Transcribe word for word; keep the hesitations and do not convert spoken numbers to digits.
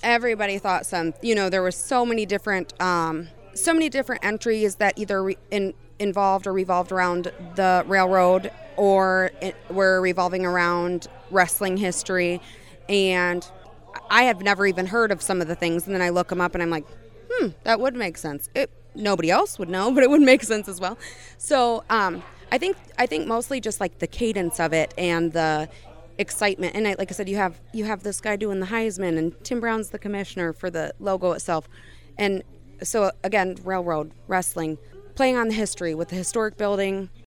everybody thought some, you know, there was so many different, um, so many different entries that either re- in, involved or revolved around the railroad or it, were revolving around wrestling history. And I have never even heard of some of the things. And then I look them up and I'm like, hmm, that would make sense. It, nobody else would know, but it would make sense as well. So um, I think I think mostly just like the cadence of it and the excitement. And I, like I said, you have you have this guy doing the Heisman and Tim Brown's the commissioner for the logo itself. And so again, railroad, wrestling, playing on the history with the historic building,